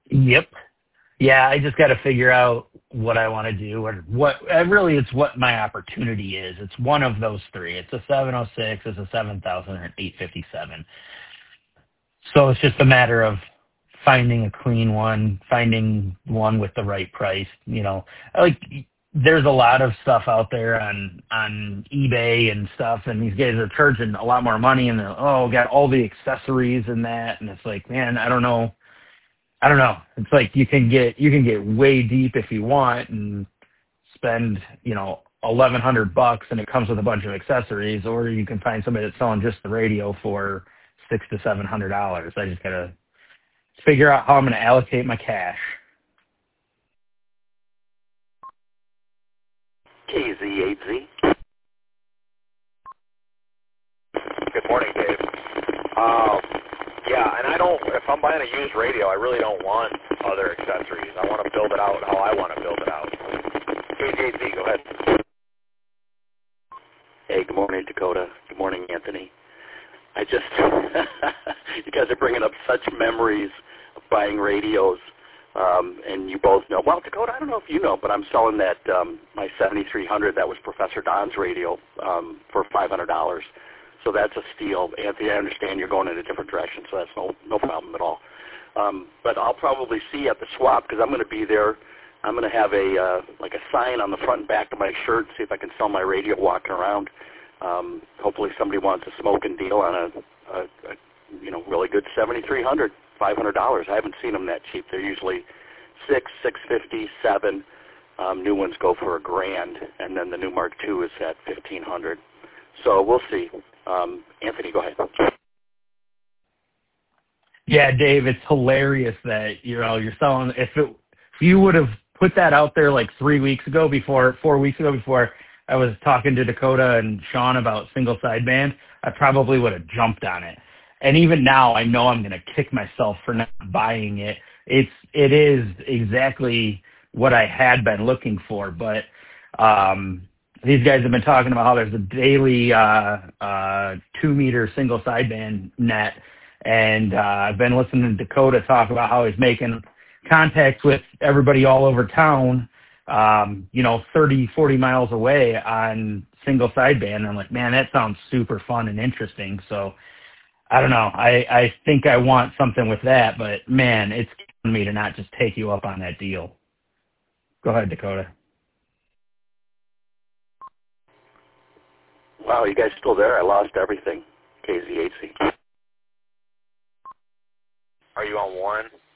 Yep. Yeah, I just got to figure out what I want to do, or what really it's what my opportunity is. It's one of those three. It's a 706, it's a 7000, or an 857. So it's just a matter of finding a clean one, finding one with the right price. Like there's a lot of stuff out there on eBay and stuff, and these guys are charging a lot more money, and they're, got all the accessories and that, and it's like, man, I don't know. It's like you can get way deep if you want and spend, $1,100 and it comes with a bunch of accessories, or you can find somebody that's selling just the radio for $600 to $700. I just gotta figure out how I'm gonna allocate my cash. KZ8Z. Good morning, Dave. Yeah, and if I'm buying a used radio, I really don't want other accessories. I want to build it out how I want to build it out. KZ8Z, go ahead. Hey, good morning, Dakota. Good morning, Anthony. You guys are bringing up such memories of buying radios, and you both know. Well, Dakota, I don't know if you know, but I'm selling that my 7300. That was Professor Don's radio for $500. So that's a steal. Anthony, I understand you're going in a different direction, so that's no problem at all. But I'll probably see you at the swap because I'm going to be there. I'm going to have a sign on the front and back of my shirt, see if I can sell my radio walking around. Hopefully somebody wants a smoking deal on a really good 7300, $500. I haven't seen them that cheap. They're usually $650, $7. New ones go for $1,000, and then the new Mark II is at $1,500. So we'll see. Anthony, go ahead. Yeah, Dave, it's hilarious that you're selling. If you would have put that out there like 4 weeks ago, before I was talking to Dakota and Sean about single sideband, I probably would have jumped on it. And even now, I know I'm going to kick myself for not buying it. It is exactly what I had been looking for, but these guys have been talking about how there's a daily 2-meter single sideband net, and I've been listening to Dakota talk about how he's making contact with everybody all over town, 30, 40 miles away on single sideband. I'm like, man, that sounds super fun and interesting. So I don't know. I think I want something with that, but man, it's killing me to not just take you up on that deal. Go ahead, Dakota. Wow, you guys still there? I lost everything. KZ8Z. Are you on one?